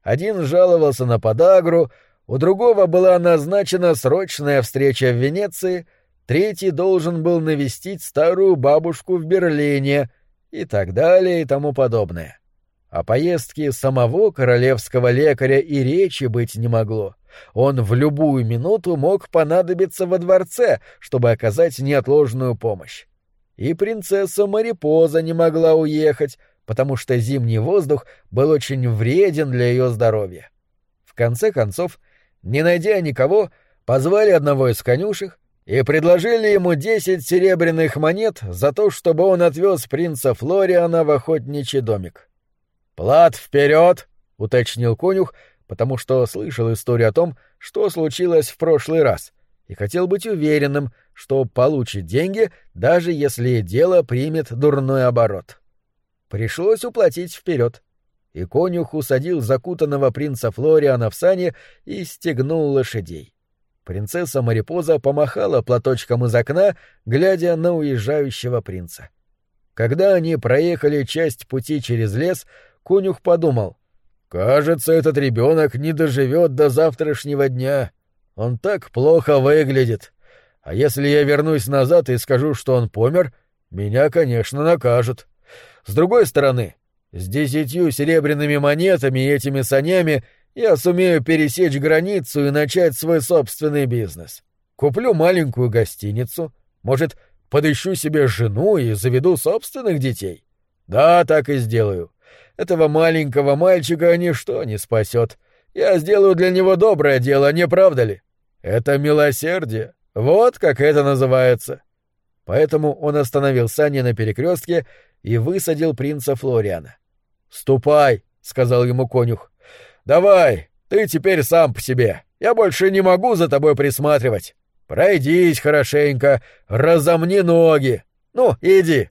Один жаловался на подагру, у другого была назначена срочная встреча в Венеции, третий должен был навестить старую бабушку в Берлине и так далее и тому подобное. О поездке самого королевского лекаря и речи быть не могло. Он в любую минуту мог понадобиться во дворце, чтобы оказать неотложную помощь. И принцесса Марипоза не могла уехать, потому что зимний воздух был очень вреден для ее здоровья. В конце концов, не найдя никого, позвали одного из конюшек и предложили ему 10 серебряных монет за то, чтобы он отвез принца Флориана в охотничий домик. «Плат вперед!» — уточнил конюх, потому что слышал историю о том, что случилось в прошлый раз, и хотел быть уверенным, что получит деньги, даже если дело примет дурной оборот. Пришлось уплатить вперед, и конюх усадил закутанного принца Флориана в сани и стегнул лошадей. Принцесса Марипоза помахала платочком из окна, глядя на уезжающего принца. Когда они проехали часть пути через лес, конюх подумал: «Кажется, этот ребенок не доживет до завтрашнего дня. Он так плохо выглядит. А если я вернусь назад и скажу, что он помер, меня, конечно, накажут. С другой стороны, с 10 серебряными монетами и этими санями я сумею пересечь границу и начать свой собственный бизнес. Куплю маленькую гостиницу, может, подыщу себе жену и заведу собственных детей. Да, так и сделаю. Этого маленького мальчика ничто не спасет. Я сделаю для него доброе дело, не правда ли? Это милосердие. Вот как это называется». Поэтому он остановил сани на перекрестке и высадил принца Флориана. «Ступай», — сказал ему конюх. «Давай, ты теперь сам по себе. Я больше не могу за тобой присматривать. Пройдись хорошенько, разомни ноги. Ну, иди».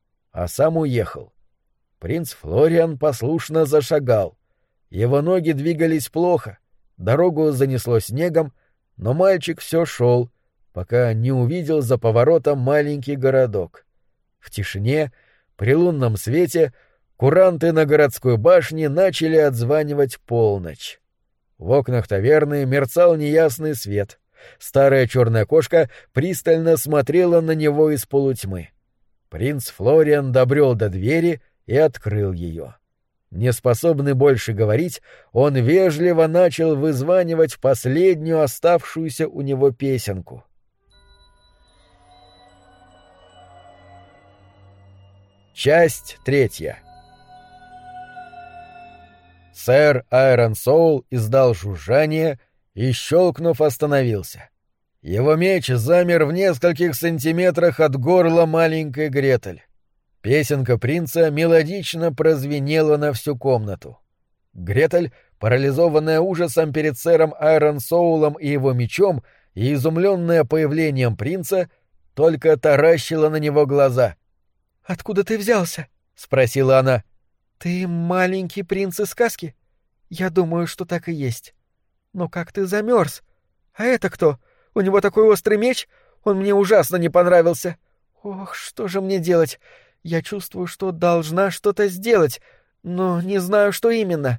А сам уехал. Принц Флориан послушно зашагал. Его ноги двигались плохо, дорогу занесло снегом, но мальчик все шел, пока не увидел за поворотом маленький городок. В тишине, при лунном свете, куранты на городской башне начали отзванивать полночь. В окнах таверны мерцал неясный свет. Старая черная кошка пристально смотрела на него из полутьмы. Принц Флориан добрел до двери и открыл ее. Неспособный больше говорить, он вежливо начал вызванивать последнюю оставшуюся у него песенку. Часть 3. Сэр Айрон Соул издал жужжание и, щелкнув, остановился. Его меч замер в нескольких сантиметрах от горла маленькой Гретель. Песенка принца мелодично прозвенела на всю комнату. Гретель, парализованная ужасом перед сэром Айрон Соулом и его мечом и изумленная появлением принца, только таращила на него глаза. «Откуда ты взялся?» — спросила она. «Ты маленький принц из сказки? Я думаю, что так и есть. Но как ты замерз? А это кто? У него такой острый меч? Он мне ужасно не понравился. Ох, что же мне делать? Я чувствую, что должна что-то сделать, но не знаю, что именно».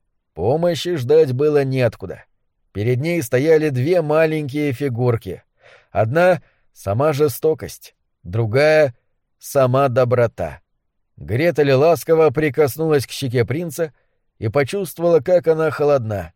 Помощи ждать было неоткуда. Перед ней стояли две маленькие фигурки. Одна — сама жестокость, другая — сама доброта. Гретель ласково прикоснулась к щеке принца и почувствовала, как она холодна.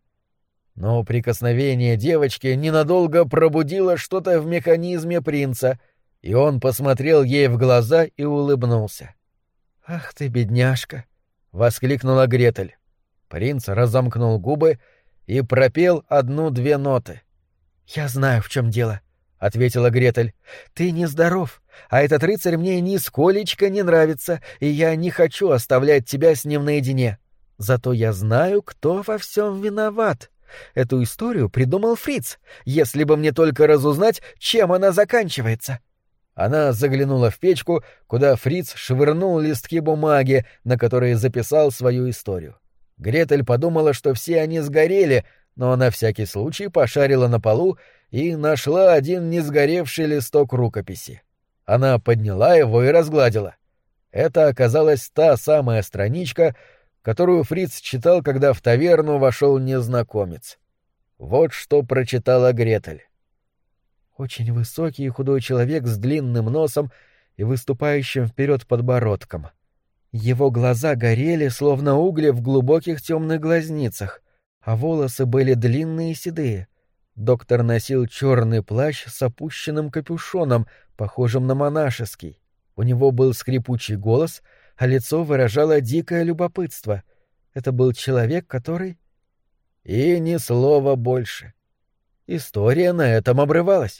Но прикосновение девочки ненадолго пробудило что-то в механизме принца, и он посмотрел ей в глаза и улыбнулся. «Ах ты, бедняжка!» — воскликнула Гретель. Принц разомкнул губы и пропел 1-2 ноты. «Я знаю, в чем дело», — ответила Гретель. «Ты нездоров, а этот рыцарь мне нисколечко не нравится, и я не хочу оставлять тебя с ним наедине. Зато я знаю, кто во всем виноват. Эту историю придумал Фриц, если бы мне только разузнать, чем она заканчивается». Она заглянула в печку, куда Фриц швырнул листки бумаги, на которые записал свою историю. Гретель подумала, что все они сгорели, но на всякий случай пошарила на полу и нашла один несгоревший листок рукописи. Она подняла его и разгладила. Это оказалась та самая страничка, которую Фриц читал, когда в таверну вошел незнакомец. Вот что прочитала Гретель. Очень высокий и худой человек с длинным носом и выступающим вперед подбородком. Его глаза горели, словно угли в глубоких темных глазницах, а волосы были длинные и седые. Доктор носил черный плащ с опущенным капюшоном, похожим на монашеский. У него был скрипучий голос, а лицо выражало дикое любопытство. Это был человек, который... И ни слова больше. История на этом обрывалась.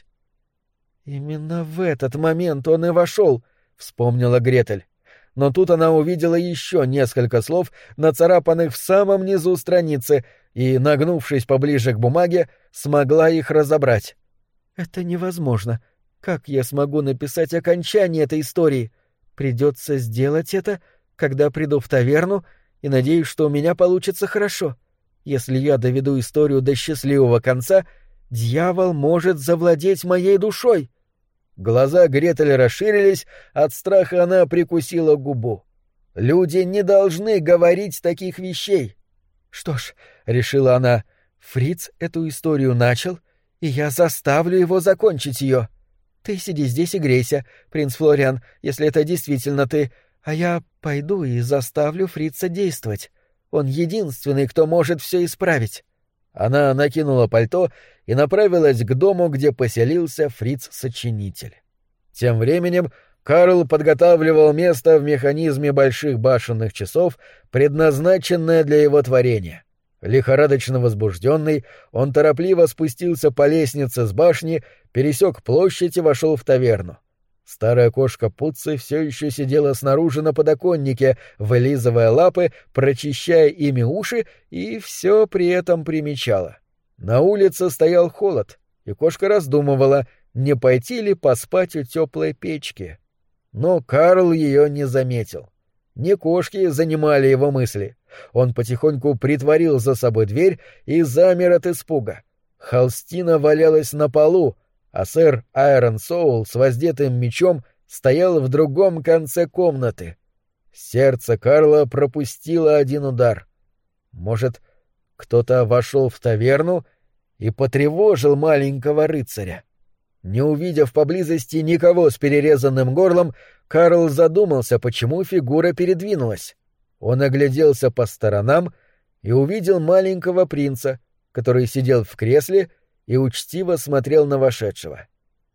«Именно в этот момент он и вошел», — вспомнила Гретель. Но тут она увидела еще несколько слов, нацарапанных в самом низу страницы, и, нагнувшись поближе к бумаге, смогла их разобрать. «Это невозможно. Как я смогу написать окончание этой истории? Придется сделать это, когда приду в таверну, и надеюсь, что у меня получится хорошо. Если я доведу историю до счастливого конца, дьявол может завладеть моей душой». Глаза Гретель расширились, от страха она прикусила губу. Люди не должны говорить таких вещей. «Что ж», — решила она, — «Фриц эту историю начал, и я заставлю его закончить ее. Ты сиди здесь и грейся, принц Флориан, если это действительно ты, а я пойду и заставлю Фрица действовать. Он единственный, кто может все исправить». Она накинула пальто и направилась к дому, где поселился Фриц-сочинитель. Тем временем Карл подготавливал место в механизме больших башенных часов, предназначенное для его творения. Лихорадочно возбужденный, он торопливо спустился по лестнице с башни, пересек площадь и вошел в таверну. Старая кошка Пуцци все еще сидела снаружи на подоконнике, вылизывая лапы, прочищая ими уши, и все при этом примечала. На улице стоял холод, и кошка раздумывала, не пойти ли поспать у теплой печки. Но Карл ее не заметил. Не кошки занимали его мысли. Он потихоньку притворил за собой дверь и замер от испуга. Холстина валялась на полу, а сэр Айрон Соул с воздетым мечом стоял в другом конце комнаты. Сердце Карла пропустило один удар. Может, кто-то вошел в таверну и потревожил маленького рыцаря? Не увидев поблизости никого с перерезанным горлом, Карл задумался, почему фигура передвинулась. Он огляделся по сторонам и увидел маленького принца, который сидел в кресле и учтиво смотрел на вошедшего.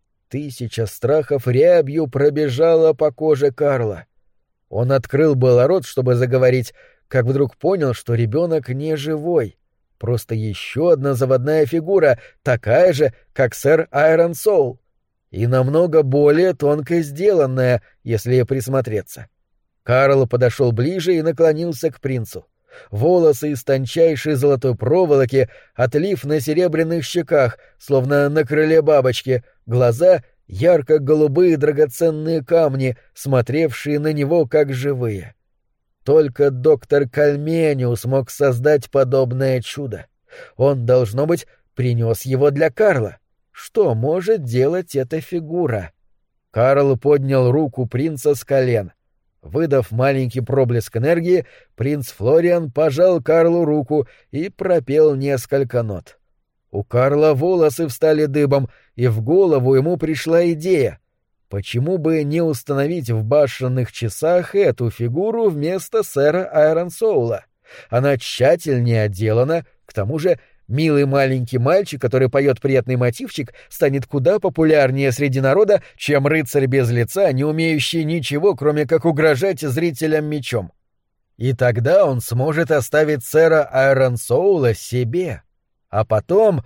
Тысяча страхов рябью пробежала по коже Карла. Он открыл было рот, чтобы заговорить, как вдруг понял, что ребенок не живой, просто еще одна заводная фигура, такая же, как сэр Айрон Соул, и намного более тонко сделанная, если присмотреться. Карл подошел ближе и наклонился к принцу. Волосы из тончайшей золотой проволоки, отлив на серебряных щеках, словно на крыле бабочки, глаза — ярко-голубые драгоценные камни, смотревшие на него как живые. Только доктор Кальмениус мог создать подобное чудо. Он, должно быть, принес его для Карла. Что может делать эта фигура? Карл поднял руку принца с колен. Выдав маленький проблеск энергии, принц Флориан пожал Карлу руку и пропел несколько нот. У Карла волосы встали дыбом, и в голову ему пришла идея. Почему бы не установить в башенных часах эту фигуру вместо сэра Айрон Соула? Она тщательнее отделана, к тому же милый маленький мальчик, который поет приятный мотивчик, станет куда популярнее среди народа, чем рыцарь без лица, не умеющий ничего, кроме как угрожать зрителям мечом. И тогда он сможет оставить сэра Айрон Соула себе. А потом...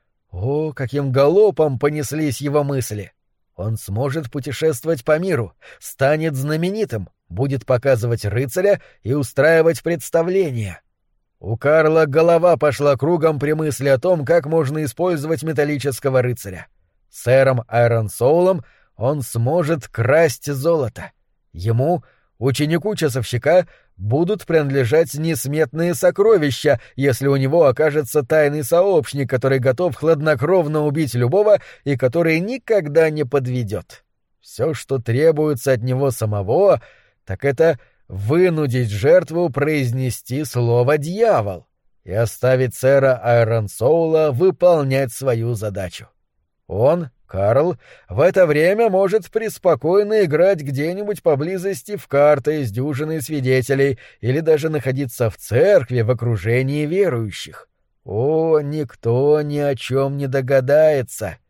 О, каким галопом понеслись его мысли! Он сможет путешествовать по миру, станет знаменитым, будет показывать рыцаря и устраивать представления. У Карла голова пошла кругом при мысли о том, как можно использовать металлического рыцаря. Сэром Айрон Соулом он сможет красть золото. Ему, ученику часовщика, будут принадлежать несметные сокровища, если у него окажется тайный сообщник, который готов хладнокровно убить любого и который никогда не подведет. Все, что требуется от него самого, так это вынудить жертву произнести слово «дьявол» и оставить сэра Айронсоула выполнять свою задачу. Он, Карл, в это время может преспокойно играть где-нибудь поблизости в карты с дюжиной свидетелей или даже находиться в церкви в окружении верующих. О, никто ни о чем не догадается,